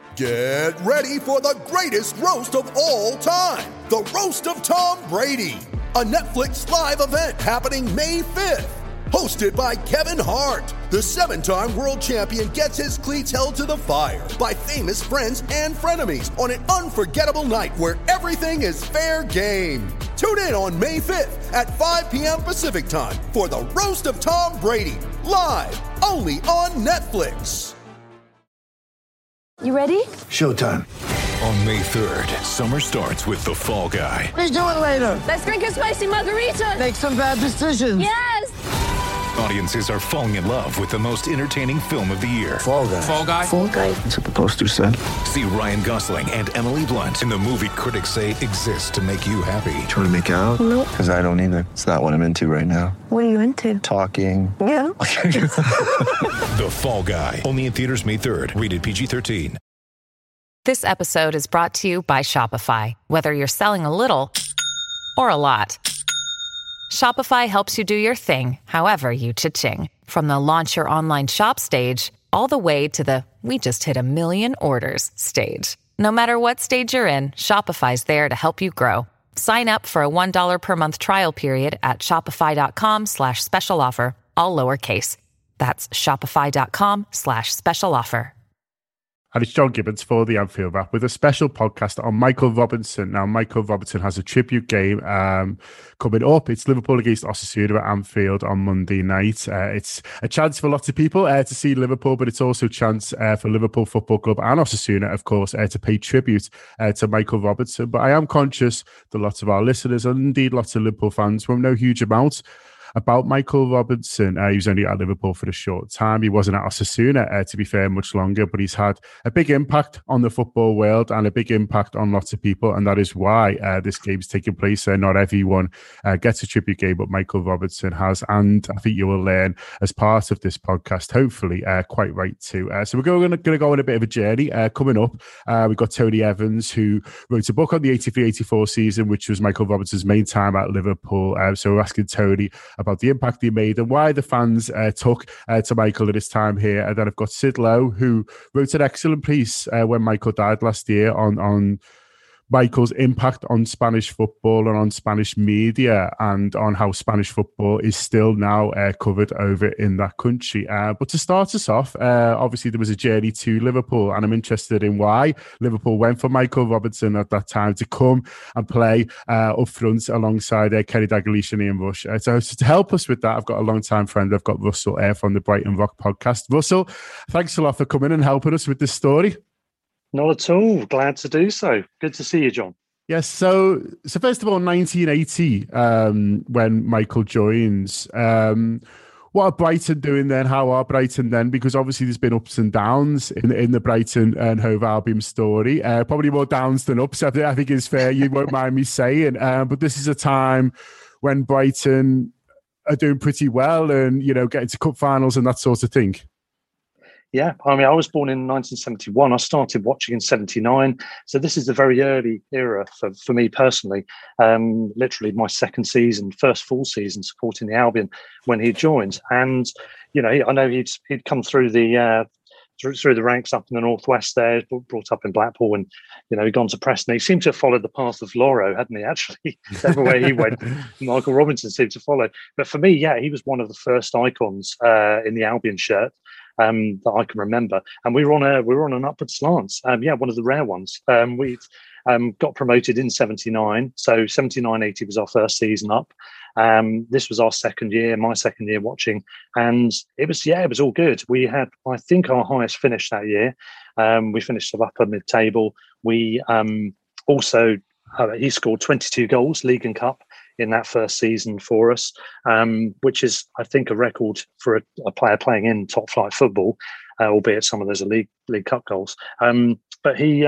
Get ready for the greatest roast of all time, the Roast of Tom Brady, a Netflix live event happening May 5th. Hosted by Kevin Hart, the 7-time world champion gets his cleats held to the fire by famous friends and frenemies on an unforgettable night where everything is fair game. Tune in on May 5th at 5 p.m. Pacific time for the Roast of Tom Brady, live only on Netflix. You ready? Showtime. On May 3rd, summer starts with The Fall Guy. Let's do it later. Let's drink a spicy margarita. Make some bad decisions. Yes! Audiences are falling in love with the most entertaining film of the year. Fall Guy. Fall Guy? Fall guy. That's what the poster said. See Ryan Gosling and Emily Blunt in the movie critics say exists to make you happy. Trying to make it out? Nope. Because I don't either. It's not what I'm into right now. What are you into? Talking. Yeah. The Fall Guy. Only in theaters May 3rd. Rated PG-13. This episode is brought to you by Shopify. Whether you're selling a little or a lot, Shopify helps you do your thing, however you cha-ching. From the launch your online shop stage, all the way to the we just hit 1 million orders stage. No matter what stage you're in, Shopify's there to help you grow. Sign up for a $1 per month trial period at shopify.com/special offer, all lowercase. That's shopify.com/special offer. And it's John Gibbons for the Anfield Wrap with a special podcast on Michael Robinson. Now, Michael Robinson has a tribute game coming up. It's Liverpool against Osasuna at Anfield on Monday night. It's a chance for lots of people to see Liverpool, but it's also a chance for Liverpool Football Club and Osasuna, of course, to pay tribute to Michael Robinson. But I am conscious that lots of our listeners, and indeed lots of Liverpool fans, won't know huge amounts about Michael Robinson. He was only at Liverpool for a short time. He wasn't at Osasuna, to be fair, much longer, but he's had a big impact on the football world and a big impact on lots of people, and that is why this game is taking place. Not everyone gets a tribute game, but Michael Robinson has, and I think you will learn as part of this podcast, hopefully, quite right too. So we're going to go on a bit of a journey. Coming up, we've got Tony Evans, who wrote a book on the 83-84 season, which was Michael Robinson's main time at Liverpool. So we're asking Tony about the impact he made and why the fans took to Michael at his time here. And then I've got Sid Lowe, who wrote an excellent piece when Michael died last year on Michael's impact on Spanish football and on Spanish media, and on how Spanish football is still now covered over in that country. But to start us off, obviously there was a journey to Liverpool, and I'm interested in why Liverpool went for Michael Robinson at that time to come and play up front alongside Kenny Dalglish and Ian Rush. So to help us with that, I've got a long-time friend. I've got Russell from the Brighton Rock podcast. Russell, thanks a lot for coming and helping us with this story. Not at all. Glad to do so. Good to see you, John. Yes. So first of all, 1980, when Michael joins, what are Brighton doing then? How are Brighton then? Because obviously there's been ups and downs in the Brighton and Hove Albion story. Probably more downs than ups, I think is fair. You won't mind me saying. But this is a time when Brighton are doing pretty well and, getting to cup finals and that sort of thing. Yeah, I mean, I was born in 1971. I started watching in 79. So this is a very early era for me personally. Literally my first full season supporting the Albion when he joined. And, I know he'd come through the ranks up in the Northwest there, brought up in Blackpool, and, he'd gone to Preston. He seemed to have followed the path of Loro, hadn't he, actually? Everywhere he went, Michael Robinson seemed to follow. But for me, yeah, he was one of the first icons in the Albion shirt that I can remember. And we were on an upward slant. One of the rare ones. We've got promoted in 79. So 79-80 was our first season up. This was our my second year watching, and it was all good. We had, I think, our highest finish that year. We finished upper mid-table. We also, he scored 22 goals, League and Cup, in that first season for us, which is, I think, a record for a player playing in top flight football, albeit some of those are League Cup goals. But he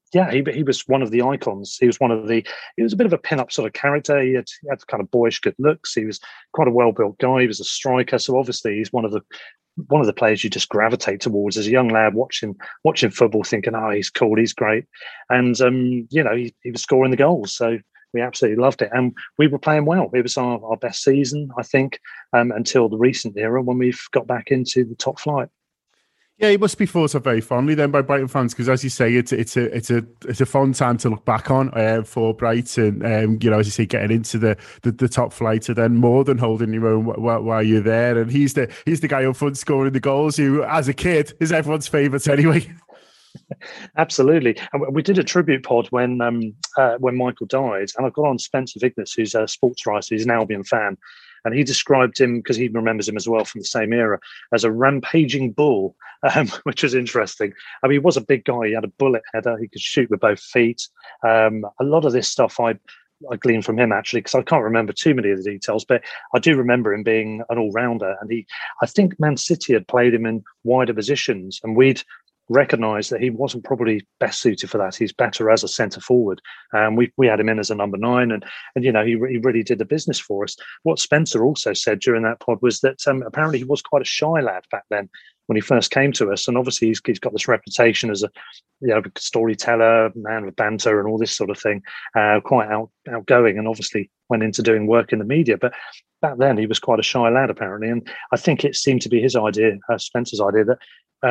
was one of the icons. He was a bit of a pin-up sort of character. He had kind of boyish good looks. He was quite a well-built guy. He was a striker. So obviously he's one of the players you just gravitate towards as a young lad watching football, thinking, oh, he's cool, he's great. And, he was scoring the goals. So we absolutely loved it. And we were playing well. It was our best season, I think, until the recent era when we've got back into the top flight. Yeah, he must be thought of very fondly then by Brighton fans, because as you say, it's a fun time to look back on for Brighton. As you say, getting into the top flight, and then more than holding your own while you're there. And he's the guy up front scoring the goals, who, as a kid, is everyone's favourite anyway. Absolutely. And we did a tribute pod when Michael died, and I got on Spencer Vignes, who's a sports writer, he's an Albion fan, and he described him, because he remembers him as well from the same era, as a rampaging bull, which was interesting. I mean, he was a big guy. He had a bullet header. He could shoot with both feet. A lot of this stuff I gleaned from him, actually, because I can't remember too many of the details, but I do remember him being an all-rounder. And I think Man City had played him in wider positions, and we'd recognised that he wasn't probably best suited for that. He's better as a centre forward. We had him in as a number 9, and he really did the business for us. What Spencer also said during that pod was that apparently he was quite a shy lad back then when he first came to us, and obviously he's got this reputation as a storyteller, man with banter, and all this sort of thing. Quite outgoing, and obviously went into doing work in the media. But back then he was quite a shy lad apparently, and I think it seemed to be his idea, Spencer's idea, that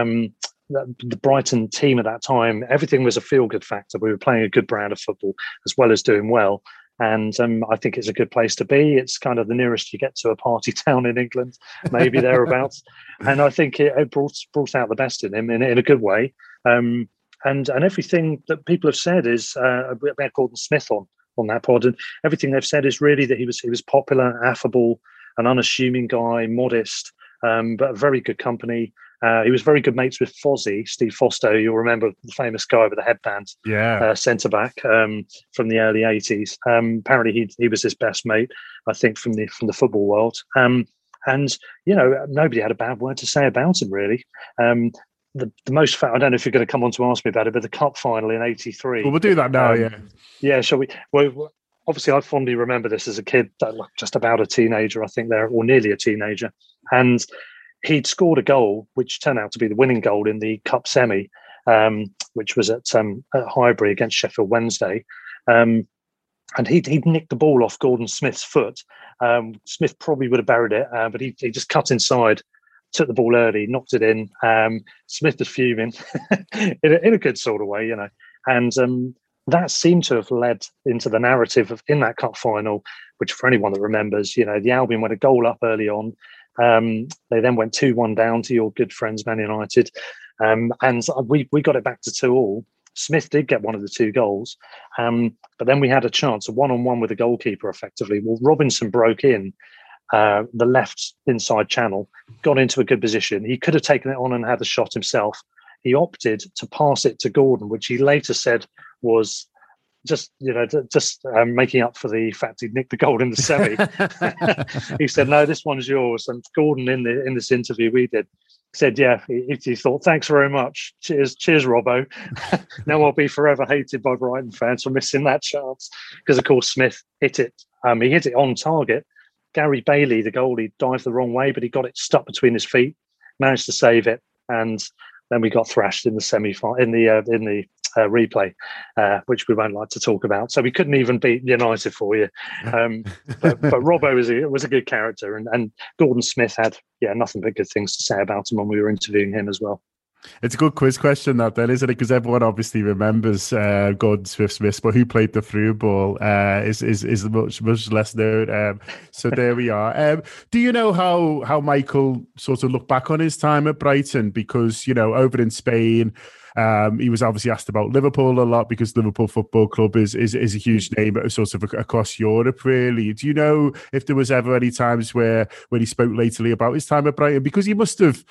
the Brighton team at that time, everything was a feel-good factor. We were playing a good brand of football as well as doing well. And I think it's a good place to be. It's kind of the nearest you get to a party town in England, maybe thereabouts. And I think it brought out the best in him in a good way. And everything that people have said is, we had Gordon Smith on that pod, and everything they've said is really that he was popular, affable, an unassuming guy, modest, but a very good company. He was very good mates with Fozzie, Steve Foster. You'll remember the famous guy with the headband, centre back from the early 80s. Apparently, he was his best mate, I think, from the football world. And nobody had a bad word to say about him, really. The most I don't know if you're going to come on to ask me about it, but the cup final in '83. Well, we'll do that now. Yeah. Shall we? Well, obviously, I fondly remember this as a kid, just about a teenager, I think, there, or nearly a teenager, and he'd scored a goal, which turned out to be the winning goal in the cup semi, which was at Highbury against Sheffield Wednesday. And he'd nicked the ball off Gordon Smith's foot. Smith probably would have buried it, but he just cut inside, took the ball early, knocked it in. Smith was fuming in a good sort of way, And that seemed to have led into the narrative in that cup final, which for anyone that remembers, the Albion went a goal up early on. They then went 2-1 down to your good friends Man United, and we got it back to 2-2. Smith did get one of the 2 goals, but then we had a chance, a one-on-one with the goalkeeper effectively. Well, Robinson broke in the left inside channel, got into a good position. He could have taken it on and had the shot himself. He opted to pass it to Gordon, which he later said was just making up for the fact he'd nicked the goal in the semi. He said, "No, this one's yours." And Gordon, in this interview we did, said, "Yeah, he thought, thanks very much. Cheers, Robbo." Now I'll be forever hated by Brighton fans for missing that chance, because of course Smith hit it. He hit it on target. Gary Bailey, the goalie, dived the wrong way, but he got it stuck between his feet, managed to save it, and then we got thrashed in the semi-final in the replay, which we won't like to talk about. So we couldn't even beat United for you. But Robbo was a good character, and Gordon Smith had nothing but good things to say about him when we were interviewing him as well. It's a good quiz question, that then, isn't it? Because everyone obviously remembers Gordon Smith, but who played the through ball is much less known. So there we are. Do you know how Michael sort of looked back on his time at Brighton? Because over in Spain, he was obviously asked about Liverpool a lot, because Liverpool Football Club is a huge name sort of across Europe, really. Do you know if there was ever any times when he spoke lately about his time at Brighton? Because he must have,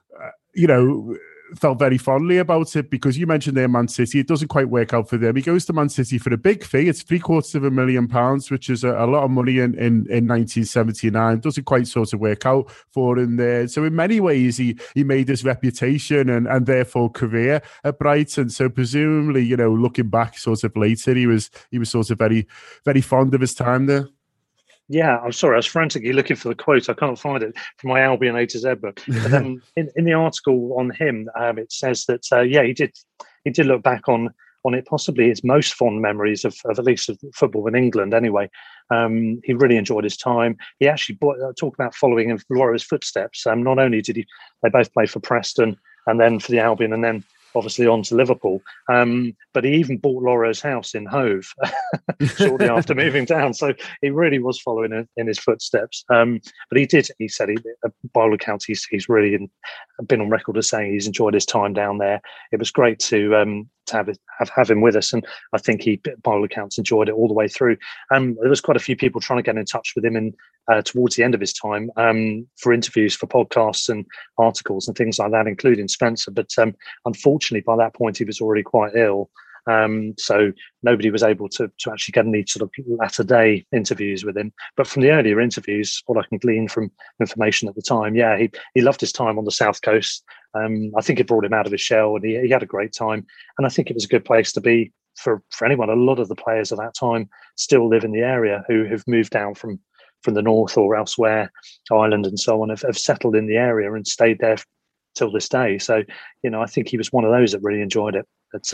felt very fondly about it, because you mentioned there Man City. It doesn't quite work out for them. He goes to Man City for a big fee. It's £750,000, which is a lot of money in 1979. Doesn't quite sort of work out for him there. So in many ways, he made his reputation and therefore career at Brighton. So presumably, looking back sort of later, he was sort of very, very fond of his time there. Yeah, I'm sorry. I was frantically looking for the quote. I can't find it from my Albion A to Z book. But then in the article on him, it says that he did look back on it, possibly his most fond memories of at least of football in England. Anyway, he really enjoyed his time. He actually talked about following in Laura's footsteps. Not only did they both play for Preston. and then for the Albion, and then obviously on to Liverpool. But he even bought Lawro's house in Hove shortly after moving down. So he really was following in his footsteps. But he said, by all accounts, he's really been on record as saying he's enjoyed his time down there. It was great to have him with us. And I think he, by all accounts, enjoyed it all the way through. There was quite a few people trying to get in touch with him towards the end of his time for interviews, for podcasts and articles and things like that, including Spencer. But unfortunately, by that point, he was already quite ill. So nobody was able to actually get any sort of latter day interviews with him. But from the earlier interviews, what I can glean from information at the time, he loved his time on the South Coast. I think it brought him out of his shell, and he had a great time. And I think it was a good place to be for anyone. A lot of the players at that time still live in the area who've moved down from the north or elsewhere, Ireland and so on, have settled in the area and stayed there till this day. So, I think he was one of those that really enjoyed it. But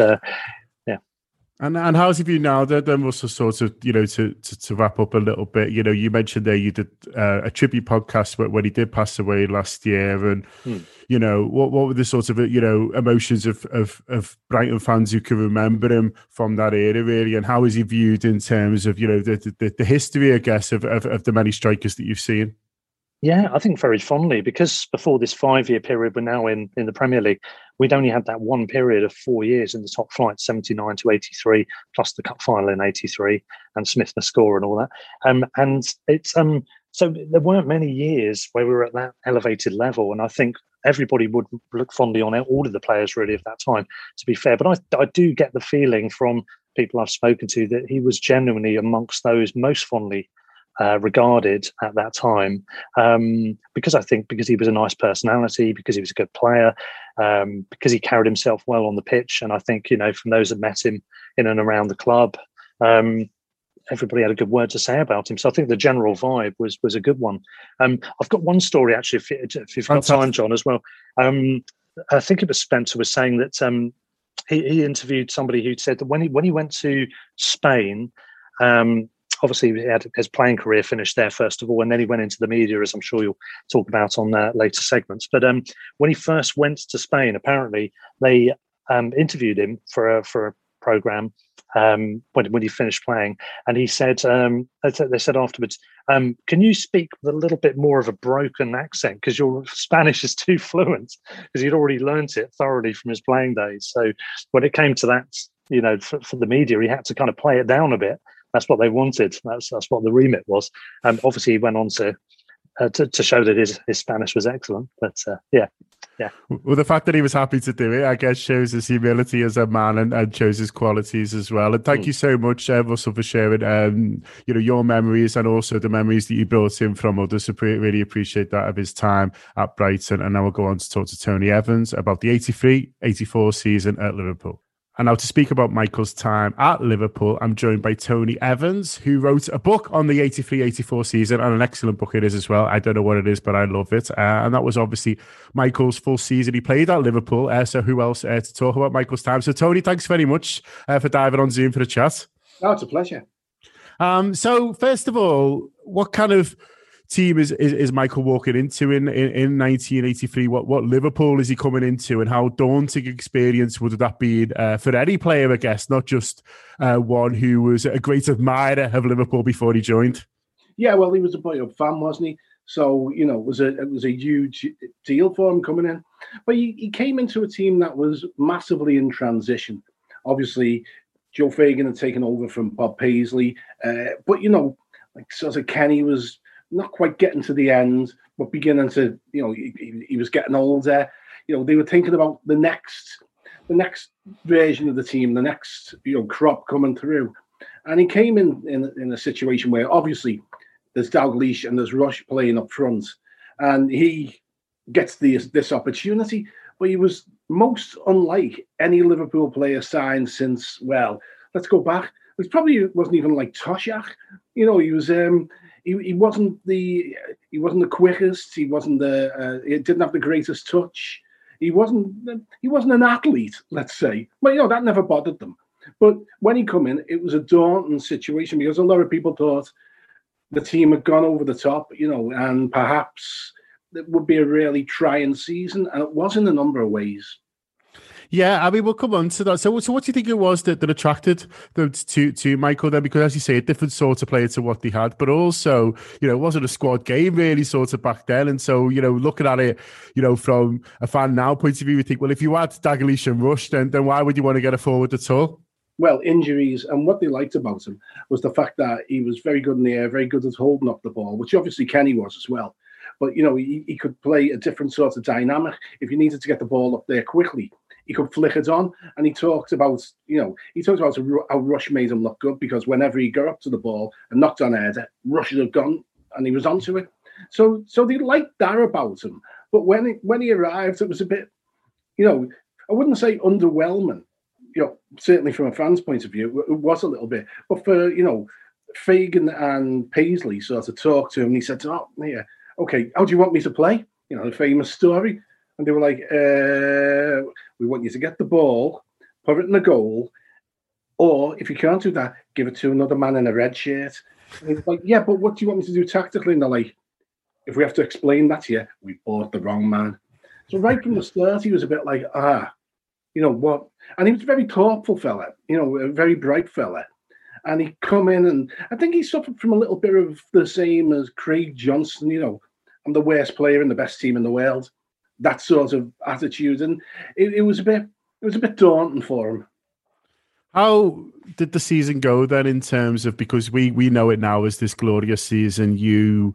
And how's he view now? Then also sort of, to wrap up a little bit, you mentioned there you did a tribute podcast when he did pass away last year. And, what were the sort of, emotions of Brighton fans who can remember him from that era, really? And how is he viewed in terms of, the history, I guess, of the many strikers that you've seen? Yeah, I think very fondly, because before this 5-year period, we're now in the Premier League. We'd only had that one period of 4 years in the top flight, 79 to 83, plus the cup final in 83, and Smith Mascore and all that. And it's so there weren't many years where we were at that elevated level, and I think everybody would look fondly on all of the players really of that time, to be fair. But I do get the feeling from people I've spoken to that he was genuinely amongst those most fondly regarded at that time, because he was a nice personality, because he was a good player, because he carried himself well on the pitch. And I think, from those that met him in and around the club, everybody had a good word to say about him. So I think the general vibe was a good one. I've got one story, actually, if you've got time, John, as well. I think it was Spencer was saying that he interviewed somebody who said that when he went to Spain, obviously, he had his playing career finished there, first of all, and then he went into the media, as I'm sure you'll talk about on later segments. But when he first went to Spain, apparently they interviewed him for a programme when he finished playing. And he said, they said afterwards, can you speak with a little bit more of a broken accent, because your Spanish is too fluent, because he'd already learnt it thoroughly from his playing days. So when it came to that, for the media, he had to kind of play it down a bit. That's what they wanted. That's what the remit was. Obviously, he went on to show that his Spanish was excellent. But yeah. Well, the fact that he was happy to do it, I guess, shows his humility as a man and shows his qualities as well. And thank you so much, Russell, for sharing, your memories and also the memories that you brought in from others. I really appreciate that of his time at Brighton. And now we'll go on to talk to Tony Evans about the 83-84 season at Liverpool. And now to speak about Michael's time at Liverpool, I'm joined by Tony Evans, who wrote a book on the 83-84 season, and an excellent book it is as well. I don't know what it is, but I love it. And that was obviously Michael's full season he played at Liverpool. So who else to talk about Michael's time? So Tony, thanks very much for diving on Zoom for the chat. Oh, it's a pleasure. So first of all, what kind of team is Michael walking into in 1983? What Liverpool is he coming into, and how daunting experience would that be for any player, I guess, not just one who was a great admirer of Liverpool before he joined? Yeah, well, he was a boy-up fan, wasn't he? So, it was a huge deal for him coming in. But he came into a team that was massively in transition. Obviously, Joe Fagan had taken over from Bob Paisley. But, like sort of Kenny was not quite getting to the end, but beginning to, he was getting older. They were thinking about the next version of the team, the next, crop coming through. And he came in a situation where obviously there's Dalglish and there's Rush playing up front, and he gets this opportunity. But he was most unlike any Liverpool player signed since, well, let's go back. It probably wasn't even like Toshak. He was he wasn't the quickest. He wasn't he didn't have the greatest touch. He wasn't an athlete, let's say. But that never bothered them. But when he come in, it was a daunting situation, because a lot of people thought the team had gone over the top, and perhaps it would be a really trying season, and it was in a number of ways. Yeah, I mean, we'll come on to that. So what do you think it was that attracted them to Michael then? Because as you say, a different sort of player to what they had, but also, it wasn't a squad game really sort of back then. And so, looking at it, from a fan now point of view, we think, well, if you had Dalglish and Rush, then why would you want to get a forward at all? Well, injuries, and what they liked about him was the fact that he was very good in the air, very good at holding up the ball, which obviously Kenny was as well. But, he could play a different sort of dynamic. If you needed to get the ball up there quickly, he could flick it on. And he talked about, how Rush made him look good, because whenever he got up to the ball and knocked on head, Rush had gone and he was onto it. So they liked that about him. But when he arrived, it was a bit, I wouldn't say underwhelming. Certainly from a fan's point of view, it was a little bit. But for, Fagan and Paisley sort of talked to him, and he said, "Oh, yeah, okay, how do you want me to play?" The famous story. And they were like, "We want you to get the ball, put it in the goal, or if you can't do that, give it to another man in a red shirt." And he was like, "Yeah, but what do you want me to do tactically?" And they're like, "If we have to explain that to you, we bought the wrong man." So right from the start, he was a bit like, what? And he was a very thoughtful fella, a very bright fella. And he come in, and I think he suffered from a little bit of the same as Craig Johnson, I'm the worst player in the best team in the world. That sort of attitude. And it was a bit daunting for him. How did the season go then, in terms of, because we know it now as this glorious season, you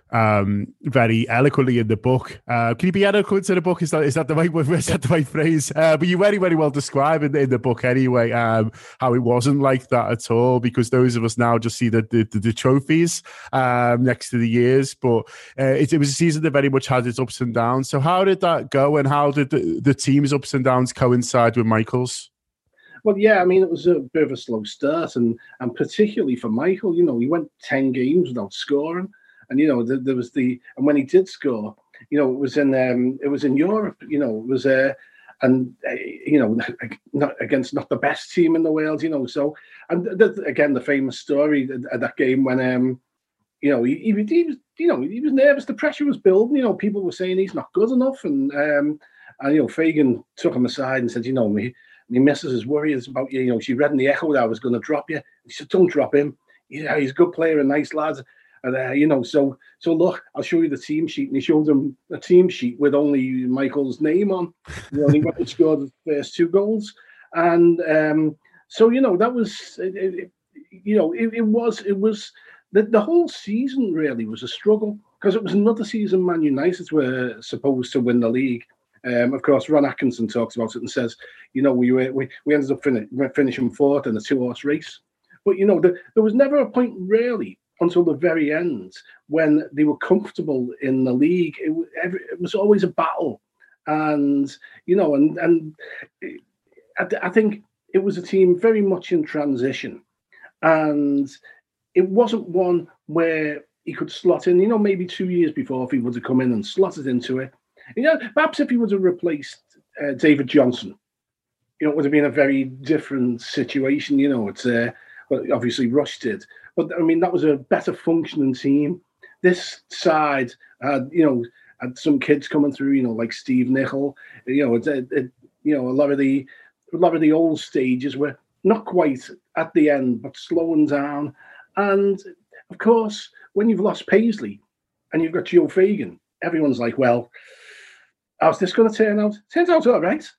very eloquently in the book. Can you be eloquent in the book? Is that the right word? Is that the right phrase? But you very, very well describe in the book anyway, how it wasn't like that at all, because those of us now just see the trophies next to the years. But it was a season that very much had its ups and downs. So how did that go, and how did the team's ups and downs coincide with Michael's? Well, yeah, I mean, it was a bit of a slow start, and particularly for Michael, he went 10 games without scoring. And there was and when he did score, it was in Europe. It was not against not the best team in the world. So, and again, the famous story at that game when he was nervous. The pressure was building. People were saying he's not good enough, and Fagan took him aside and said, my missus is worried about you. She read in the Echo that I was going to drop you. He said, "Don't drop him. Yeah, he's a good player, a nice lad." And so look, I'll show you the team sheet. And he showed them a team sheet with only Michael's name on. He went and scored the first 2 goals, and that was it was the whole season really was a struggle, because it was another season Man United were supposed to win the league. Of course, Ron Atkinson talks about it and says, we ended up finishing 4th in a 2-horse race, but there was never a point really until the very end when they were comfortable in the league. It was always a battle, and I think it was a team very much in transition, and it wasn't one where he could slot in. Maybe 2 years before, if he would have come in and slotted into it, perhaps if he would have replaced David Johnson, it would have been a very different situation. It's well, obviously Rush did. But I mean, that was a better functioning team. This side had some kids coming through, like Steve Nicol. A lot of the old stages were not quite at the end, but slowing down. And of course, when you've lost Paisley and you've got Joe Fagan, everyone's like, "Well, how's this going to turn out?" Turns out all right.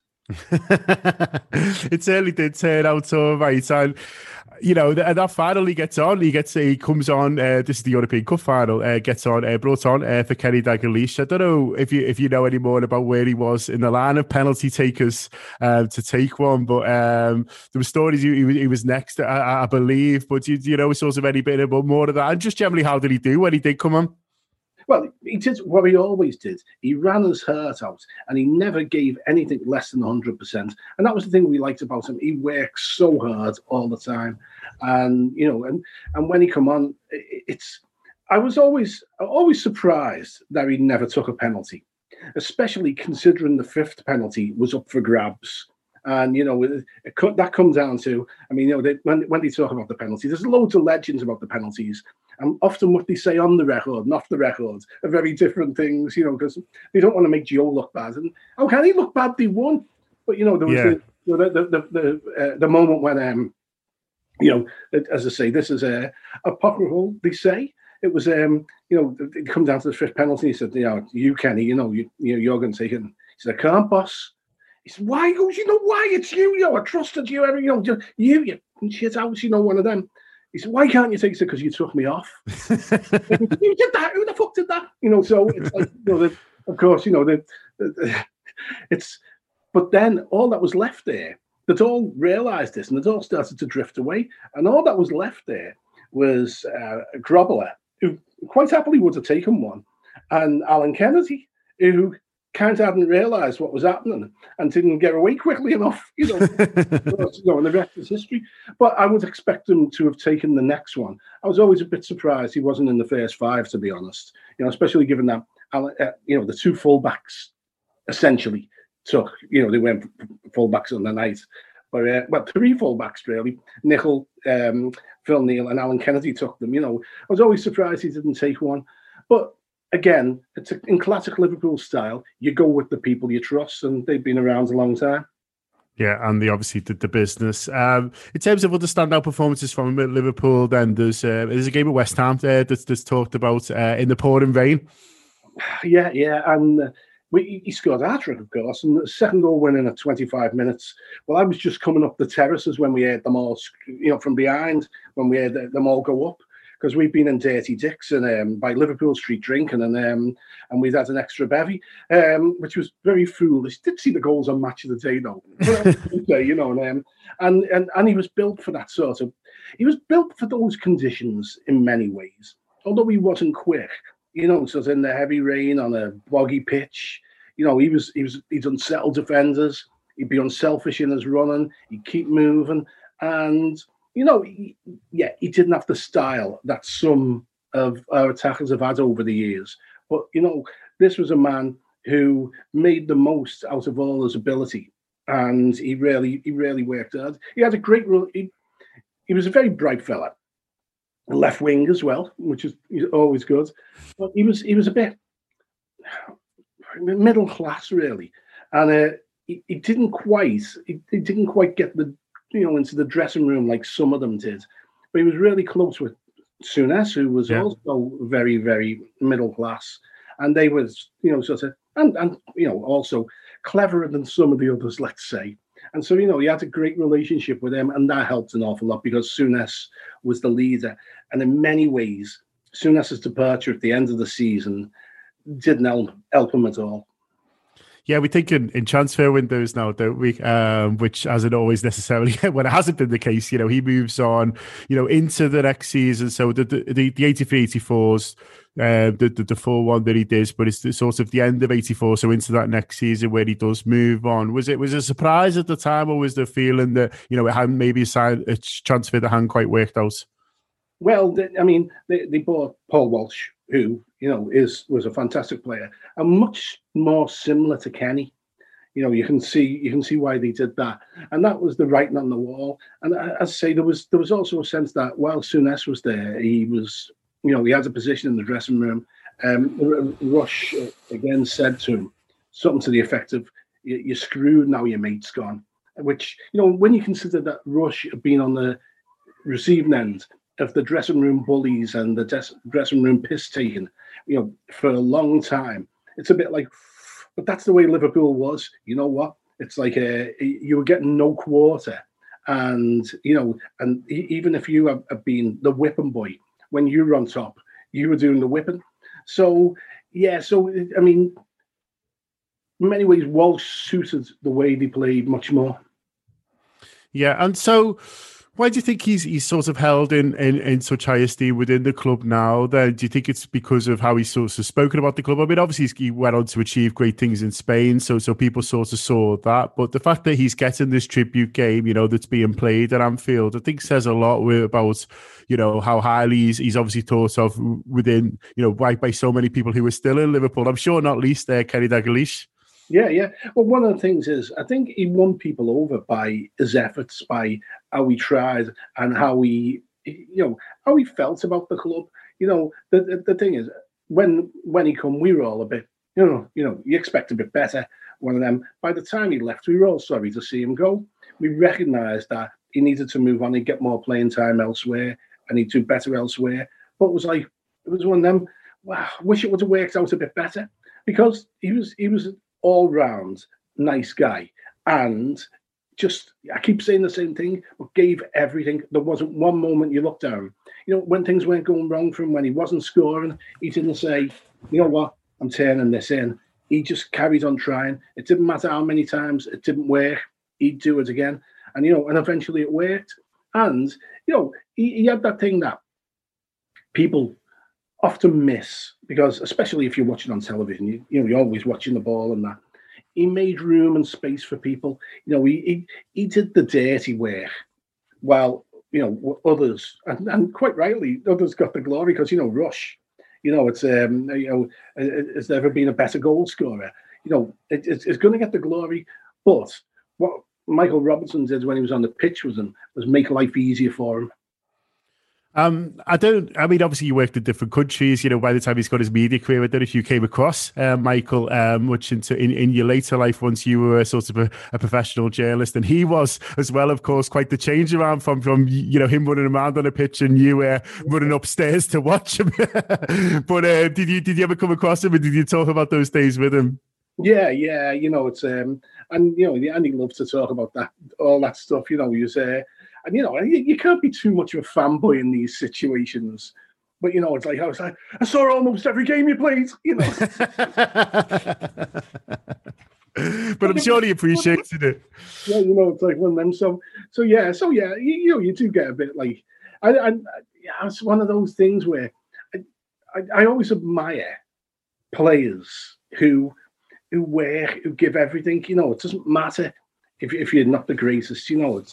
It certainly did turn out all right. And that final he comes on, this is the European Cup final, brought on for Kenny Dalglish. I don't know if you know any more about where he was in the line of penalty takers to take one, but there were stories he was next, I believe, but do you know sort of any bit about more of that? And just generally, how did he do when he did come on? Well, he did what he always did. He ran his heart out, and he never gave anything less than 100%. And that was the thing we liked about him. He worked so hard all the time, and and when he come on, I was always surprised that he never took a penalty, especially considering the 5th penalty was up for grabs. And, that comes down to, when they talk about the penalties, there's loads of legends about the penalties. And often what they say on the record and off the record are very different things, because they don't want to make Joe look bad. And how can he look bad? They won. But, there was the moment when, as I say, this is apocryphal, they say. It was, it come down to the fifth penalty. He said, you, Kenny, you're going to take it. He said, I can't, boss. He said, why? He goes, why? It's you, I trusted you. You shit out, one of them. He said, why can't you take it? Because you took me off. You did that? Who the fuck did that? So it's like, of course, it's, but then all that was left there, they'd all realised this and they'd all started to drift away. And all that was left there was Grobbler, who quite happily would have taken one, and Alan Kennedy, who kind of hadn't realised what was happening and didn't get away quickly enough, and the rest is history. But I would expect him to have taken the next one. I was always a bit surprised he wasn't in the first five, to be honest, especially given that, the two fullbacks essentially took, they went fullbacks on the night. But three fullbacks, really. Nicol, Phil Neal and Alan Kennedy took them, I was always surprised he didn't take one. But again, it's in classic Liverpool style, you go with the people you trust, and they've been around a long time. Yeah, and they obviously did the business. In terms of other standout performances from Liverpool, then there's a game at West Ham there that's talked about in the pouring rain. Yeah, and he scored a hat-trick, of course, and the second goal went in at 25 minutes. Well, I was just coming up the terraces when we heard them all, from behind, when we heard them all go up, because we've been in Dirty Dick's and by Liverpool Street drinking, and we'd had an extra bevy, which was very foolish. Did see the goals on Match of the Day, though. And he was built for that sort of. He was built for those conditions in many ways, although he wasn't quick. So in the heavy rain on a boggy pitch, he'd unsettle defenders. He'd be unselfish in his running. He'd keep moving, and he didn't have the style that some of our attackers have had over the years. But this was a man who made the most out of all his ability, and he really worked hard. He had a great role. He was a very bright fella. Left wing as well, which is always good, but he was a bit middle class, really, and he didn't quite get the into the dressing room like some of them did, but he was really close with Souness, who was also very, very middle class, and they was sort of and also cleverer than some of the others, let's say. And so, he had a great relationship with him, and that helped an awful lot because Souness was the leader. And in many ways, Souness's departure at the end of the season didn't help him at all. Yeah, we think in transfer windows now, don't we? Which hasn't always necessarily, when it hasn't been the case, he moves on, into the next season. So the 83-84s, the 4-1 that he did, but it's sort of the end of 84, so into that next season where he does move on. Was it a surprise at the time, or was the feeling that, it hadn't maybe a transfer that hadn't quite worked out? Well, they bought Paul Walsh, who was a fantastic player and much more similar to Kenny. You can see why they did that, and that was the writing on the wall. And as I say, there was also a sense that while Souness was there, he was he had a position in the dressing room. Rush again said to him something to the effect of, "You're screwed now. Your mate's gone." Which when you consider that Rush had been on the receiving end of the dressing room bullies and the dressing room piss taking, for a long time, it's a bit like, but that's the way Liverpool was. You know what? It's like you were getting no quarter, and and even if you have been the whipping boy, when you were on top, you were doing the whipping. So in many ways, Walsh suited the way they played much more. Yeah, and so why do you think he's sort of held in such high esteem within the club now? Then do you think it's because of how he's sort of spoken about the club? Obviously he went on to achieve great things in Spain, so people sort of saw that. But the fact that he's getting this tribute game, that's being played at Anfield, I think says a lot about how highly he's obviously thought of within by so many people who are still in Liverpool. I'm sure not least Kenny Dalglish. Yeah. Well, one of the things is, I think he won people over by his efforts, by how he tried and how he felt about the club. The thing is, when he come, we were all a bit, you expect a bit better. One of them. By the time he left, we were all sorry to see him go. We recognised that he needed to move on and get more playing time elsewhere, and he'd do better elsewhere. But it was one of them. Wow, wish it would have worked out a bit better, because he was an all-round nice guy, and just, I keep saying the same thing, but gave everything. There wasn't one moment you looked at him, when things weren't going wrong for him, when he wasn't scoring, he didn't say, you know what, I'm turning this in. He just carried on trying. It didn't matter how many times it didn't work. He'd do it again. And, and eventually it worked. And, he had that thing that people often miss, because especially if you're watching on television, you're always watching the ball and that. He made room and space for people. He did the dirty work while, others, and quite rightly, others got the glory, because, Rush, it's, has there ever been a better goal scorer? It's going to get the glory. But what Michael Robinson did when he was on the pitch was make life easier for him. Obviously you worked in different countries, by the time he's got his media career. I don't know if you came across Michael much in your later life, once you were sort of a professional journalist, and he was as well, of course, quite the change around from him running around on a pitch and you running upstairs to watch him. But did you ever come across him, and did you talk about those days with him? Yeah, it's and he loves to talk about that, all that stuff. And you can't be too much of a fanboy in these situations. But it's like, I saw almost every game you played. But I'm sure he appreciated it. Yeah, it's like one of them. So yeah, you do get a bit like, it's one of those things where I always admire players who give everything. It doesn't matter if you're not the greatest. It's.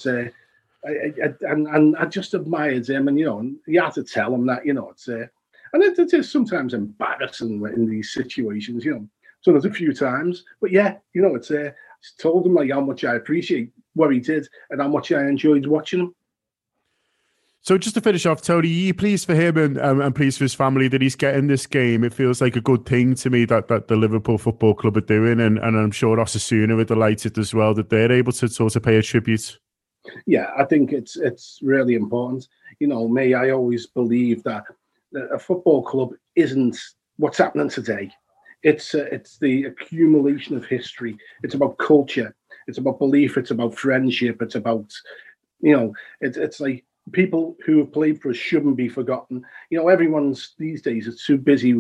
I just admired him, and you had to tell him that, it's and it is sometimes embarrassing in these situations, So there's a few times, but yeah, it's told him like how much I appreciate what he did and how much I enjoyed watching him. So just to finish off, Tony, are you pleased for him and pleased for his family that he's getting this game? It feels like a good thing to me that the Liverpool Football Club are doing, and I'm sure Osasuna are delighted as well that they're able to sort of pay a tribute. Yeah, I think it's really important. I always believe that a football club isn't what's happening today. It's the accumulation of history. It's about culture. It's about belief. It's about friendship. It's about, it's like people who have played for us shouldn't be forgotten. Everyone's these days is too busy,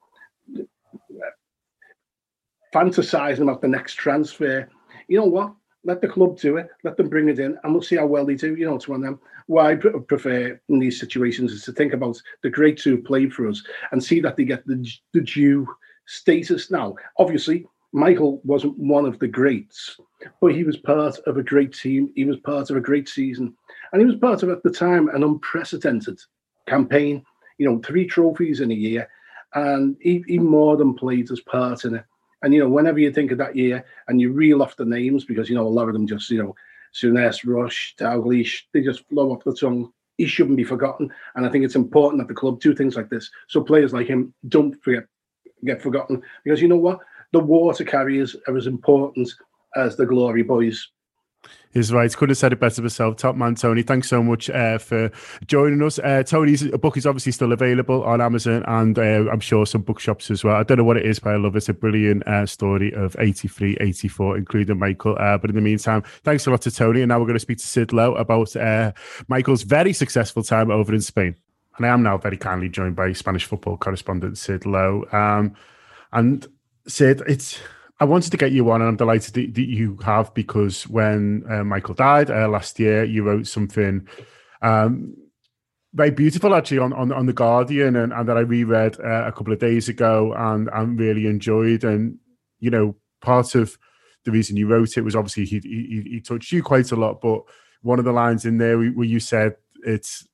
fantasizing about the next transfer. You know what? Let the club do it. Let them bring it in, and we'll see how well they do. It's one of them. What I prefer in these situations is to think about the greats who have played for us and see that they get the due status. Now, obviously, Michael wasn't one of the greats, but he was part of a great team. He was part of a great season, and he was part of, at the time, an unprecedented campaign. 3 trophies in a year, and he more than played his part in it. And, whenever you think of that year and you reel off the names, because, a lot of them just, Souness, Rush, Dalglish, they just flow off the tongue. He shouldn't be forgotten. And I think it's important that the club do things like this, so players like him don't get forgotten. Because you know what? The water carriers are as important as the glory boys. Is right. Couldn't have said it better myself. Top man, Tony. Thanks so much for joining us. Tony's book is obviously still available on Amazon, and I'm sure some bookshops as well. I don't know what it is, but I love it. It's a brilliant story of 83, 84, including Michael. But in the meantime, thanks a lot to Tony. And now we're going to speak to Sid Lowe about Michael's very successful time over in Spain. And I am now very kindly joined by Spanish football correspondent Sid Lowe. And Sid, I wanted to get you on, and I'm delighted that you have, because when Michael died last year, you wrote something very beautiful, actually, on The Guardian, and that I reread a couple of days ago and really enjoyed. And, part of the reason you wrote it was obviously he touched you quite a lot, but one of the lines in there where you said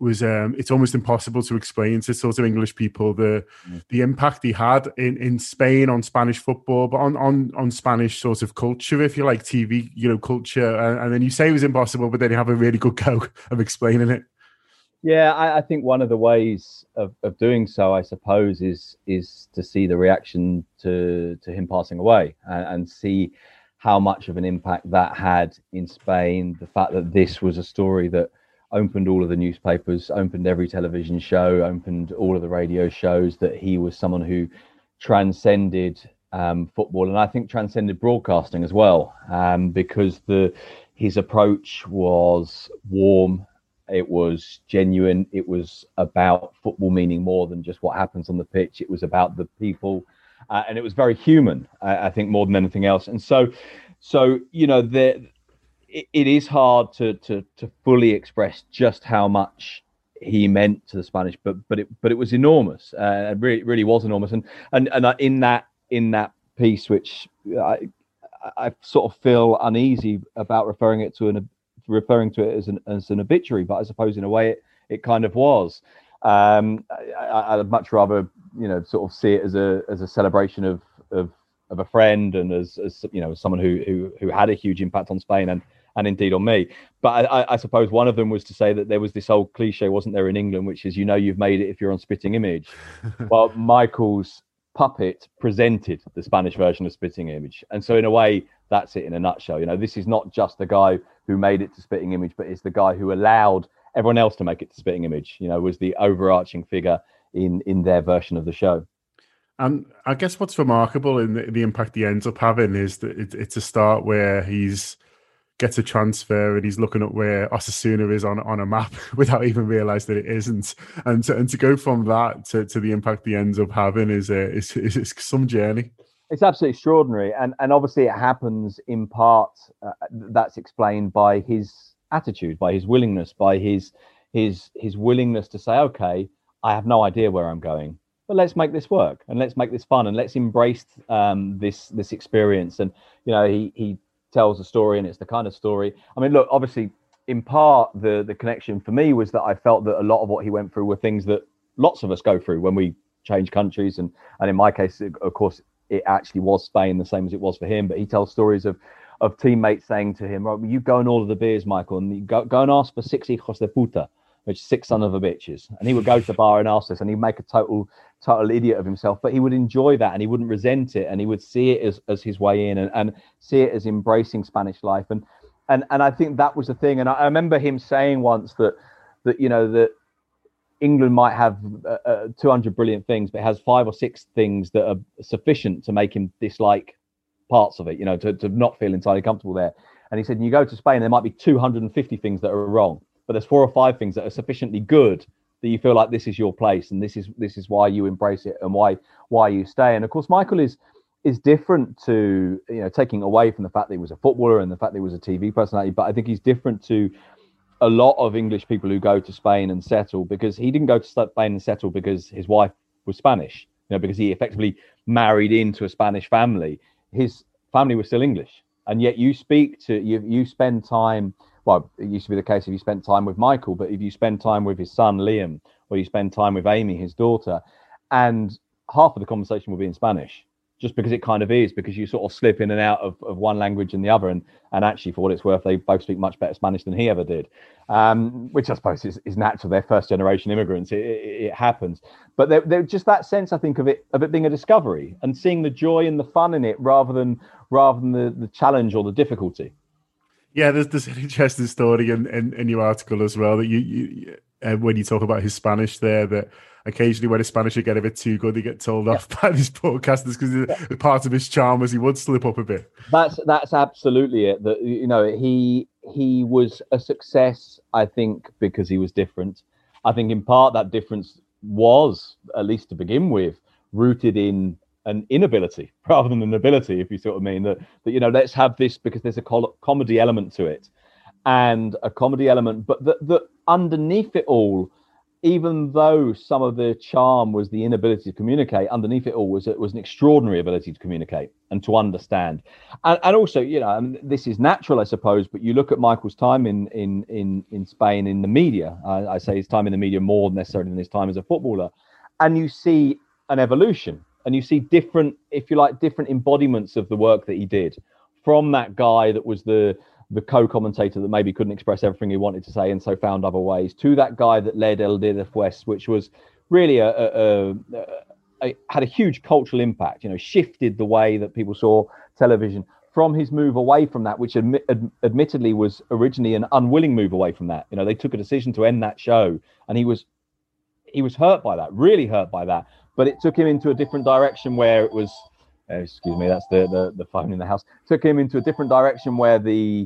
was it's almost impossible to explain to sort of English people the impact he had in Spain on Spanish football, but on Spanish sort of culture, if you like, TV, culture. And then you say it was impossible, but then you have a really good go of explaining it. Yeah, I think one of the ways of doing so, I suppose, is to see the reaction to him passing away and see how much of an impact that had in Spain. The fact that this was a story that opened all of the newspapers, opened every television show, opened all of the radio shows, that he was someone who transcended football, and I think transcended broadcasting as well, because his approach was warm. It was genuine. It was about football meaning more than just what happens on the pitch. It was about the people, and it was very human, I think, more than anything else. And so it is hard to fully express just how much he meant to the Spanish, but it was enormous. It really was enormous. And in that piece, which I sort of feel uneasy about referring to it as an obituary, but I suppose in a way it kind of was. I'd much rather sort of see it as a celebration of a friend, and as someone who had a huge impact on Spain and indeed on me. But I suppose one of them was to say that there was this old cliche, wasn't there, in England, which is you've made it if you're on Spitting Image. Well, Michael's puppet presented the Spanish version of Spitting Image, and so in a way that's it in a nutshell. This is not just the guy who made it to Spitting Image, but it's the guy who allowed everyone else to make it to Spitting Image. Was the overarching figure in their version of the show. And I guess what's remarkable in the impact he ends up having is that it's a start where gets a transfer and he's looking at where Osasuna is on a map without even realize that it isn't. And to go from that to the impact he ends up having is some journey. It's absolutely extraordinary. And obviously it happens in part, that's explained by his attitude, by his willingness, by his willingness to say, okay, I have no idea where I'm going, but let's make this work and let's make this fun and let's embrace this experience. And, he tells a story, and it's the kind of story. I mean, look, obviously, in part, the connection for me was that I felt that a lot of what he went through were things that lots of us go through when we change countries. And in my case, of course, it actually was Spain, the same as it was for him. But he tells stories of teammates saying to him, "Right, you go and order the beers, Michael, and you go and ask for 6 hijos de puta," which is 6 sons of a bitches. And he would go to the bar and ask this, and he'd make a total idiot of himself, but he would enjoy that and he wouldn't resent it, and he would see it as his way in and see it as embracing Spanish life. And I think that was the thing. And I remember him saying once that England might have 200 brilliant things, but it has 5 or 6 things that are sufficient to make him dislike parts of it, to not feel entirely comfortable there. And he said, you go to Spain, there might be 250 things that are wrong, but there's 4 or 5 things that are sufficiently good that you feel like this is your place, and this is why you embrace it and why you stay. And of course, Michael is different to, taking away from the fact that he was a footballer and the fact that he was a TV personality, but I think he's different to a lot of English people who go to Spain and settle, because he didn't go to Spain and settle because his wife was Spanish, because he effectively married into a Spanish family. His family was still English, and yet you spend time. Well, it used to be the case if you spent time with Michael, but if you spend time with his son, Liam, or you spend time with Amy, his daughter, and half of the conversation will be in Spanish, just because it kind of is, because you sort of slip in and out of one language and the other. And actually, for what it's worth, they both speak much better Spanish than he ever did, which I suppose is natural. They're first generation immigrants. It happens. But they're just that sense, I think, of it being a discovery and seeing the joy and the fun in it rather than the challenge or the difficulty. Yeah, there's an interesting story in your article as well that you when you talk about his Spanish there, that occasionally when his Spanish would get a bit too good, he get told off by these broadcasters because part of his charm was he would slip up a bit. That's absolutely it. That he was a success, I think, because he was different. I think in part that difference was, at least to begin with, rooted in an inability rather than an ability, if you see what I mean. That let's have this because there's a comedy element to it, and a comedy element, but that underneath it all even though some of the charm was the inability to communicate, underneath it all was an extraordinary ability to communicate and to understand. And also, and this is natural, I suppose, but you look at Michael's time in Spain in the media. I say his time in the media more necessarily than his time as a footballer. And you see an evolution, and you see different, if you like, different embodiments of the work that he did, from that guy that was the co-commentator that maybe couldn't express everything he wanted to say and so found other ways, to that guy that led El Dia Después, which was really had a huge cultural impact, shifted the way that people saw television, from his move away from that, which admittedly was originally an unwilling move away from that. They took a decision to end that show, and he was hurt by that, really hurt by that, but it took him into a different direction where it was, excuse me, that's the phone in the house, took him into a different direction where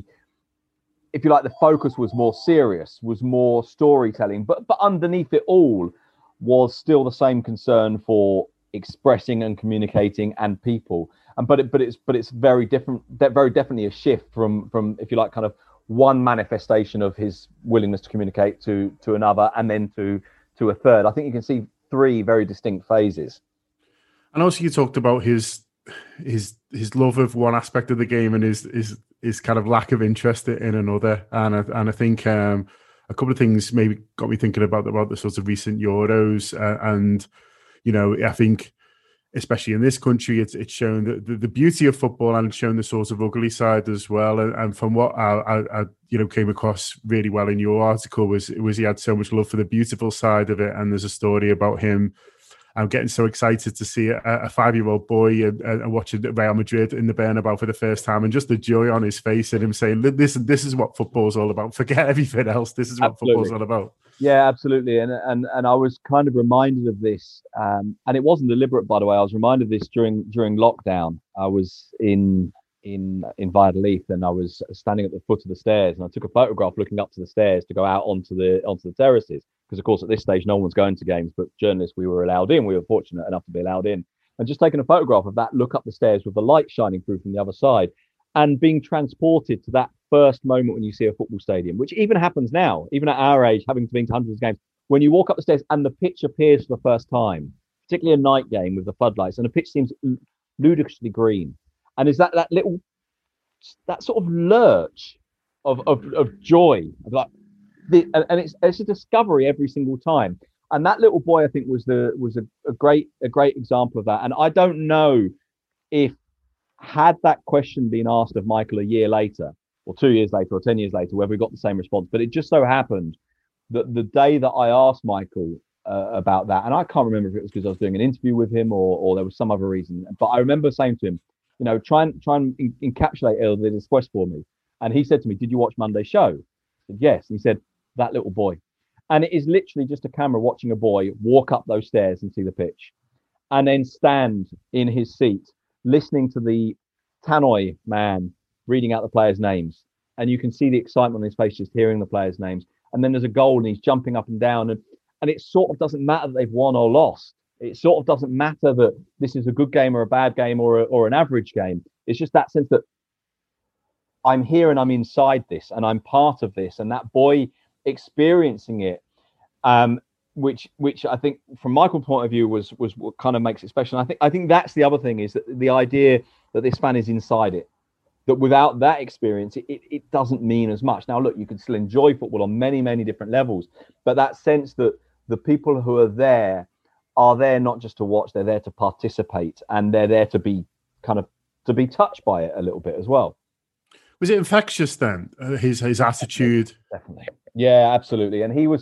if you like, the focus was more serious, was more storytelling, but underneath it all was still the same concern for expressing and communicating and people. But it's very different, very definitely a shift from if you like, kind of one manifestation of his willingness to communicate to another, and then to a third. I think you can see three very distinct phases. And also, you talked about his love of one aspect of the game and his kind of lack of interest in another. And I think a couple of things maybe got me thinking about the sort of recent Euros. And I think, especially in this country, it's shown the beauty of football, and shown the sort of ugly side as well. And from what I came across really well in your article was he had so much love for the beautiful side of it. And there's a story about him. I'm getting so excited to see a 5-year-old boy and watching Real Madrid in the Bernabeu for the first time, and just the joy on his face, and him saying, "This is what football's all about. Forget everything else. This is what football's all about." Yeah, absolutely. And I was kind of reminded of this, and it wasn't deliberate, by the way. I was reminded of this during lockdown. I was in Valladolid, and I was standing at the foot of the stairs, and I took a photograph looking up to the stairs to go out onto the terraces. Because, of course, at this stage, no one's going to games, but journalists, we were allowed in. We were fortunate enough to be allowed in. And just taking a photograph of that, look up the stairs with the light shining through from the other side, and being transported to that first moment when you see a football stadium, which even happens now, even at our age, having been to hundreds of games, when you walk up the stairs and the pitch appears for the first time, particularly a night game with the floodlights, and the pitch seems ludicrously green. And is that sort of lurch of joy, of like, and it's a discovery every single time. And that little boy, I think, was a great example of that. And I don't know if, had that question been asked of Michael a year later, or 2 years later, or 10 years later, whether we got the same response. But it just so happened that the day that I asked Michael about that, and I can't remember if it was because I was doing an interview with him or there was some other reason, but I remember saying to him, try and encapsulate El Dia Después for me. And he said to me, "Did you watch Monday's show?" I said, "Yes." And he said, "That little boy." And it is literally just a camera watching a boy walk up those stairs and see the pitch, and then stand in his seat listening to the tannoy man reading out the players' names. And you can see the excitement on his face just hearing the players' names. And then there's a goal and he's jumping up and down. And it sort of doesn't matter that they've won or lost. It sort of doesn't matter that this is a good game or a bad game or an average game. It's just that sense that I'm here and I'm inside this and I'm part of this. And that boy experiencing it, which I think from Michael's point of view was what kind of makes it special. And I think that's the other thing, is that the idea that this fan is inside it, that without that experience, it doesn't mean as much. Now, look, you can still enjoy football on many, many different levels, but that sense that the people who are there not just to watch, they're there to participate, and they're there to be touched by it a little bit as well. Was it infectious then? His attitude, definitely. Yeah, absolutely. And he was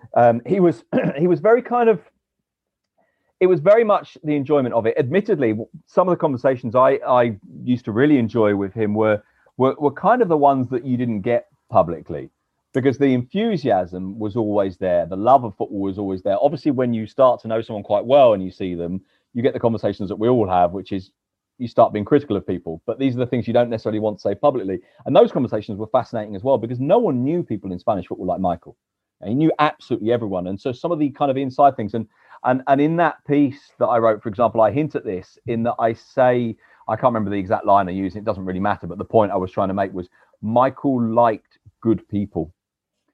very kind of. It was very much the enjoyment of it. Admittedly, some of the conversations I used to really enjoy with him were kind of the ones that you didn't get publicly, because the enthusiasm was always there. The love of football was always there. Obviously, when you start to know someone quite well and you see them, you get the conversations that we all have, which is you start being critical of people. But these are the things you don't necessarily want to say publicly. And those conversations were fascinating as well, because no one knew people in Spanish football like Michael. And he knew absolutely everyone. And so some of the kind of inside things, and in that piece that I wrote, for example, I hint at this in that I say, I can't remember the exact line I used, it doesn't really matter, but the point I was trying to make was Michael liked good people.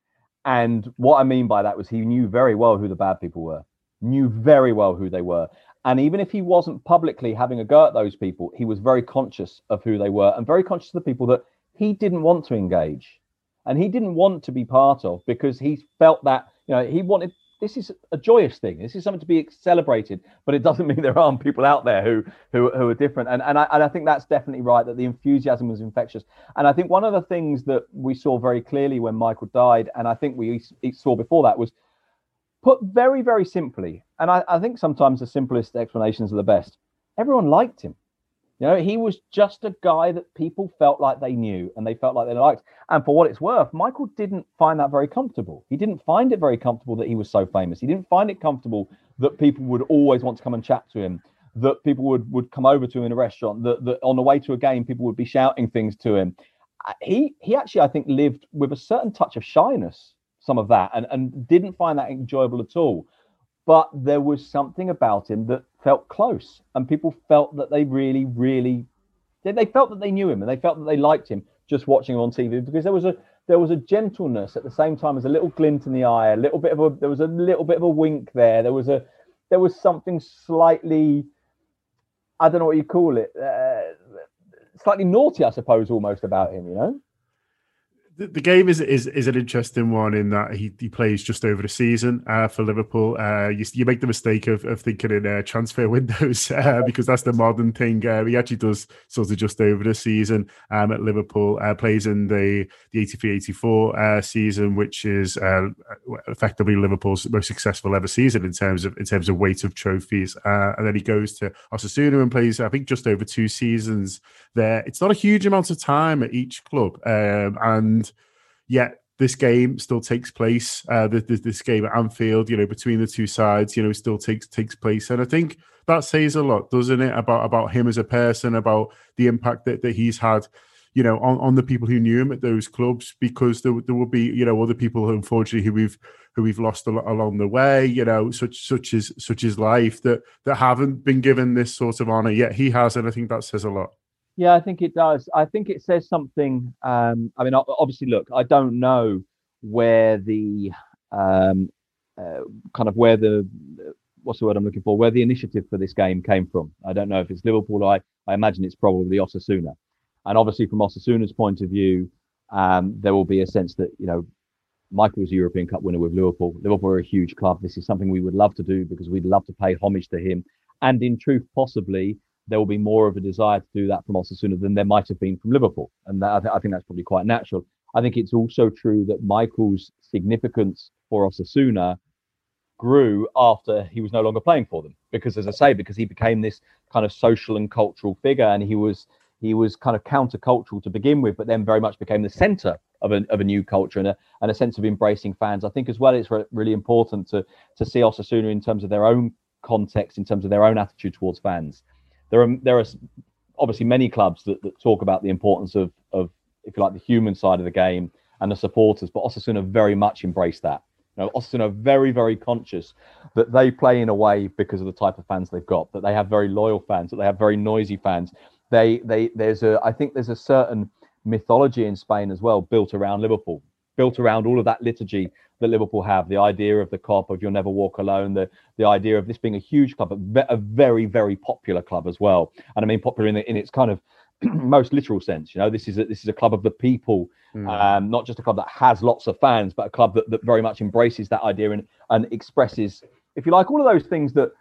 And what I mean by that was he knew very well who the bad people were, knew very well who they were. And even if he wasn't publicly having a go at those people, he was very conscious of who they were and very conscious of the people that he didn't want to engage and he didn't want to be part of, because he felt that, he wanted, this is a joyous thing. This is something to be celebrated, but it doesn't mean there aren't people out there who are different. And I think that's definitely right, that the enthusiasm was infectious. And I think one of the things that we saw very clearly when Michael died, and I think we saw before that, was put very, very simply. And I think sometimes the simplest explanations are the best. Everyone liked him. He was just a guy that people felt like they knew and they felt like they liked. And for what it's worth, Michael didn't find that very comfortable. He didn't find it very comfortable that he was so famous. He didn't find it comfortable that people would always want to come and chat to him, that people would come over to him in a restaurant, that on the way to a game, people would be shouting things to him. He actually, I think, lived with a certain touch of shyness, some of that, and didn't find that enjoyable at all. But there was something about him that felt close, and people felt that they really, really, they felt that they knew him and they felt that they liked him just watching him on TV, because there was a gentleness at the same time as a little glint in the eye, there was a little bit of a wink there. There was something slightly, I don't know what you call it, slightly naughty, I suppose, almost about him, The game is an interesting one in that he plays just over the season for Liverpool. You make the mistake of thinking in transfer windows because that's the modern thing. He actually does sort of just over the season at Liverpool. Plays in the 83-84 season, which is effectively Liverpool's most successful ever season in terms of weight of trophies. And then he goes to Osasuna and plays, I think, just over 2 seasons there. It's not a huge amount of time at each club, and yet this game still takes place. This game at Anfield, between the two sides, still takes place, and I think that says a lot, doesn't it, about him as a person, about the impact that he's had, on the people who knew him at those clubs, because there will be, other people, unfortunately, who we've lost along the way, such as life, that haven't been given this sort of honor, yet he has, and I think that says a lot. Yeah, I think it does. I think it says something. Obviously, look, I don't know where the what's the word I'm looking for? Where the initiative for this game came from. I don't know if it's Liverpool. I imagine it's probably Osasuna. And obviously, from Osasuna's point of view, there will be a sense that Michael was a European Cup winner with Liverpool. Liverpool are a huge club. This is something we would love to do because we'd love to pay homage to him. And in truth, possibly, there will be more of a desire to do that from Osasuna than there might have been from Liverpool. And I think that's probably quite natural. I think it's also true that Michael's significance for Osasuna grew after he was no longer playing for them. Because, as I say, because he became this kind of social and cultural figure, and he was kind of countercultural to begin with, but then very much became the centre of a new culture and a sense of embracing fans. I think as well, it's really important to see Osasuna in terms of their own context, in terms of their own attitude towards fans. There are obviously many clubs that talk about the importance of, if you like, the human side of the game and the supporters, but Osasuna very much embrace that. Osasuna are very, very conscious that they play in a way because of the type of fans they've got, that they have very loyal fans, that they have very noisy fans. I think there's a certain mythology in Spain as well, built around Liverpool, built around all of that liturgy that Liverpool have, the idea of the Cop, of You'll Never Walk Alone, the idea of this being a huge club, a very, very popular club as well. And I mean popular in its kind of most literal sense. This is a club of the people, not just a club that has lots of fans, but a club that very much embraces that idea and expresses, if you like, all of those things that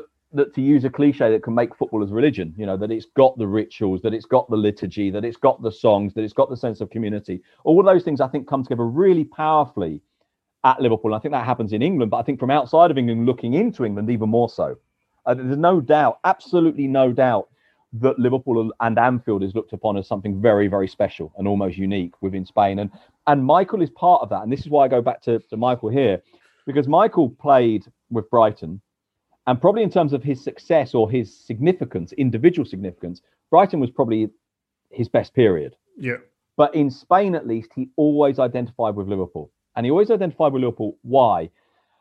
to use a cliche, that can make football as religion, that it's got the rituals, that it's got the liturgy, that it's got the songs, that it's got the sense of community. All of those things, I think, come together really powerfully at Liverpool. And I think that happens in England, but I think from outside of England, looking into England, even more so. There's no doubt, absolutely no doubt, that Liverpool and Anfield is looked upon as something very, very special and almost unique within Spain. And Michael is part of that. And this is why I go back to Michael here, because Michael played with Brighton. And probably in terms of his success or his significance, individual significance, Brighton was probably his best period. Yeah. But in Spain, at least, he always identified with Liverpool. And he always identified with Liverpool. Why?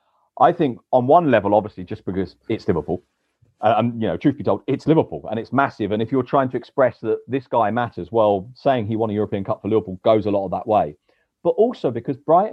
I think on one level, obviously, just because it's Liverpool. Truth be told, it's Liverpool and it's massive. And if you're trying to express that this guy matters, well, saying he won a European Cup for Liverpool goes a lot of that way. But also because Brighton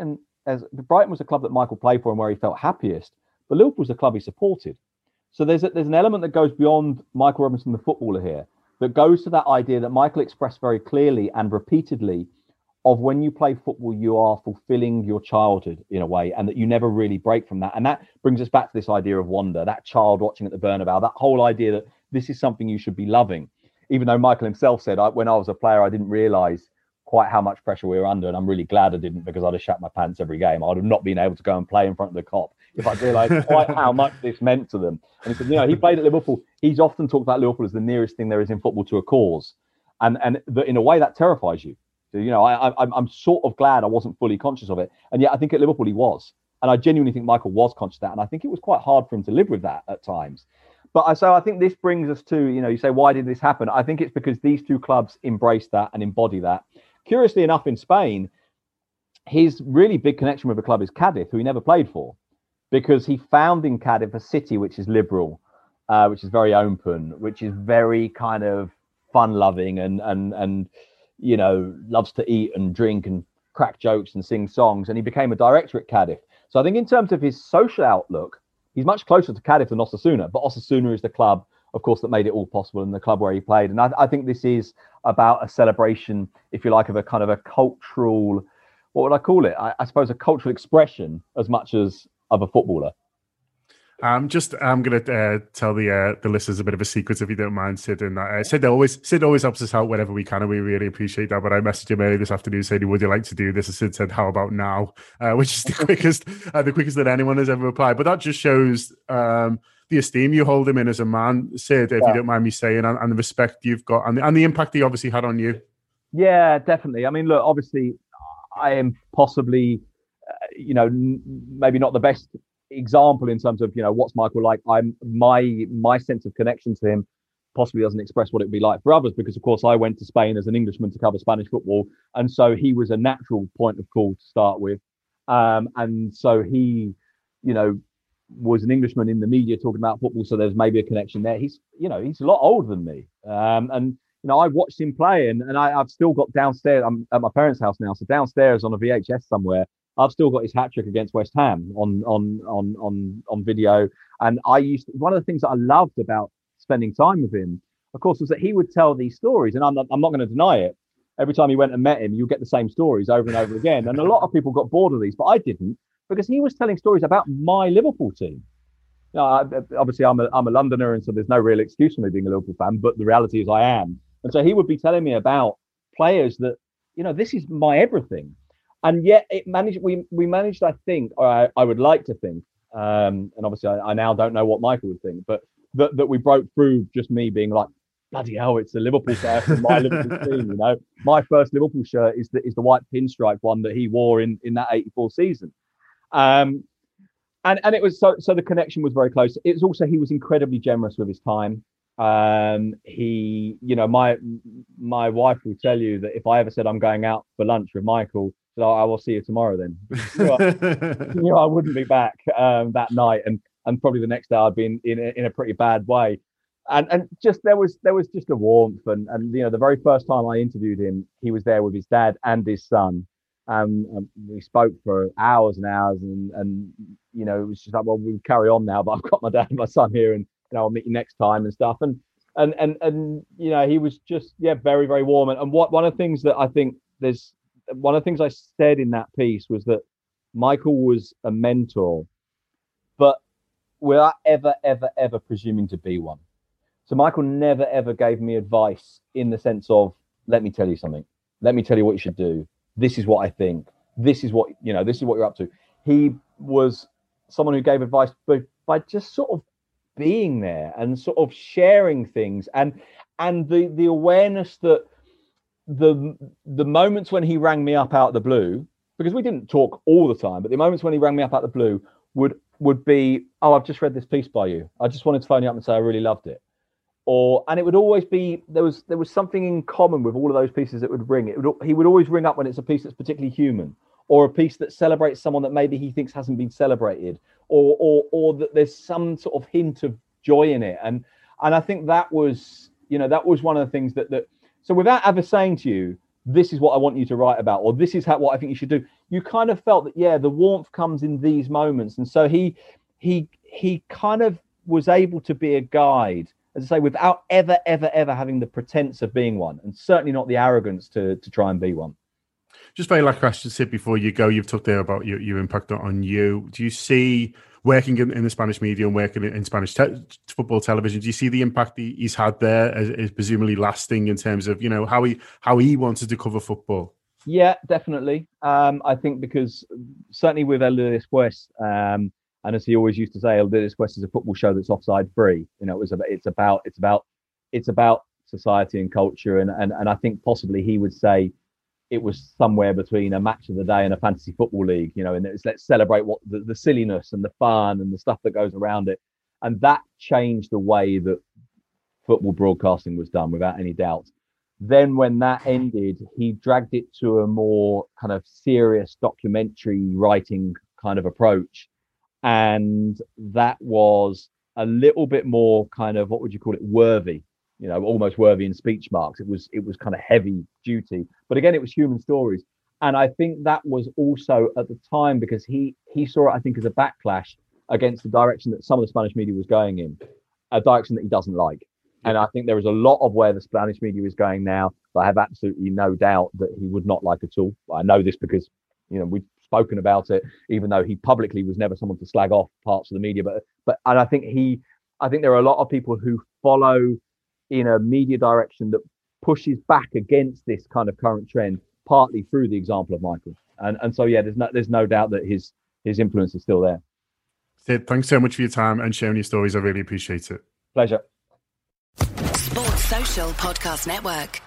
as Brighton was a club that Michael played for and where he felt happiest, but Liverpool's a club he supported. So there's an element that goes beyond Michael Robinson, the footballer here, that goes to that idea that Michael expressed very clearly and repeatedly of when you play football, you are fulfilling your childhood in a way, and that you never really break from that. And that brings us back to this idea of wonder, that child watching at the Bernabeu, that whole idea that this is something you should be loving. Even though Michael himself said, when I was a player, I didn't realise quite how much pressure we were under. And I'm really glad I didn't, because I'd have shat my pants every game. I would have not been able to go and play in front of the Kop if I'd realised quite how much this meant to them. And he said, he played at Liverpool. He's often talked about Liverpool as the nearest thing there is in football to a cause. And that in a way that terrifies you. So, I'm sort of glad I wasn't fully conscious of it. And yet I think at Liverpool he was. And I genuinely think Michael was conscious of that. And I think it was quite hard for him to live with that at times. But so I think this brings us to, you say, why did this happen? I think it's because these two clubs embrace that and embody that. Curiously enough, in Spain, his really big connection with a club is Cadiz, who he never played for, because he found in Cadiz a city which is liberal, which is very open, which is very kind of fun-loving and loves to eat and drink and crack jokes and sing songs. And he became a director at Cadiz. So I think in terms of his social outlook, he's much closer to Cadiz than Osasuna, but Osasuna is the club, of course, that made it all possible, and the club where he played. And I think this is about a celebration, if you like, of a kind of a cultural, what would I call it? I suppose a cultural expression as much as of a footballer. I'm going to tell the listeners a bit of a secret, if you don't mind, Sid. And Sid always helps us out whenever we can, and we really appreciate that. But I messaged him earlier this afternoon saying, "Would you like to do this?" And Sid said, "How about now?" Which is the quickest that anyone has ever replied. But that just shows the esteem you hold him in as a man, Sid, if you don't mind me saying, and the respect you've got, and the impact he obviously had on you. Yeah, definitely. I mean, look, obviously, I am possibly, maybe not the best example in terms of what's Michael like. My sense of connection to him possibly doesn't express what it would be like for others, because of course I went to Spain as an Englishman to cover Spanish football, and so he was a natural point of call to start with, and so he was an Englishman in the media talking about football, so there's maybe a connection there. He's a lot older than me, and I watched him play, and I've still got downstairs. I'm at my parents' house now, so downstairs on a VHS somewhere, I've still got his hat trick against West Ham on video. And one of the things that I loved about spending time with him, of course, was that he would tell these stories, and I'm not going to deny it. Every time you went and met him, you get the same stories over and over again. And a lot of people got bored of these, but I didn't, because he was telling stories about my Liverpool team. Obviously, I'm a Londoner, and so there's no real excuse for me being a Liverpool fan, but the reality is I am. And so he would be telling me about players that, this is my everything. And yet we managed, I think, or I would like to think, and obviously I now don't know what Michael would think, but that we broke through just me being like, bloody hell, it's the Liverpool shirt from my Liverpool team. My first Liverpool shirt is the white pinstripe one that he wore in that 84 season. And it was so the connection was very close. It's also, he was incredibly generous with his time. My wife will tell you that if I ever said I'm going out for lunch with Michael, so I will see you tomorrow then. I wouldn't be back that night, and probably the next day I'd be in a pretty bad way. And just there was just a warmth, and the very first time I interviewed him, he was there with his dad and his son. We spoke for hours and hours, and it was just like, well, we'll carry on now, but I've got my dad and my son here, and I'll meet you next time and stuff. And he was just very, very warm. And one of the things that I think one of the things I said in that piece was that Michael was a mentor, but without ever presuming to be one. So Michael never, ever gave me advice in the sense of, let me tell you something. Let me tell you what you should do. This is what I think. This is what you're up to. He was someone who gave advice by just sort of being there and sort of sharing things, and the awareness that the moments when he rang me up out of the blue, because we didn't talk all the time, but the moments when he rang me up out of the blue would be, oh, I've just read this piece by you. I just wanted to phone you up and say I really loved it. And it would always be, there was something in common with all of those pieces that would ring. He would always ring up when it's a piece that's particularly human, or a piece that celebrates someone that maybe he thinks hasn't been celebrated, or that there's some sort of hint of joy in it. And I think that was one of the things that so without ever saying to you, this is what I want you to write about, or this is what I think you should do, you kind of felt that, yeah, the warmth comes in these moments. And so he kind of was able to be a guide, as I say, without ever having the pretense of being one, and certainly not the arrogance to try and be one. Just very last question, Sid, before you go. You've talked there about your impact on you. Do you see, working in the Spanish media and working in Spanish football television, do you see the impact he's had there as presumably lasting in terms of, how he wanted to cover football? Yeah, definitely. I think because certainly with El de Después, and as he always used to say, El de Después is a football show that's offside free. It's about society and culture, and I think possibly he would say it was somewhere between a match of the day and a fantasy football league, and it's let's celebrate what the silliness and the fun and the stuff that goes around it. And that changed the way that football broadcasting was done, without any doubt. Then when that ended, he dragged it to a more kind of serious documentary writing kind of approach. And that was a little bit more kind of, what would you call it, worthy, almost worthy in speech marks. It was kind of heavy duty, but again, it was human stories. And I think that was also at the time because he saw it, I think, as a backlash against the direction that some of the Spanish media was going in, a direction that he doesn't like. And I think there is a lot of where the Spanish media is going now that I have absolutely no doubt that he would not like at all. I know this because, we've spoken about it, even though he publicly was never someone to slag off parts of the media. But and I think there are a lot of people who follow in a media direction that pushes back against this kind of current trend, partly through the example of Michael. And so, yeah, there's no doubt that his influence is still there. Sid, thanks so much for your time and sharing your stories. I really appreciate it. Pleasure. Sports Social Podcast Network.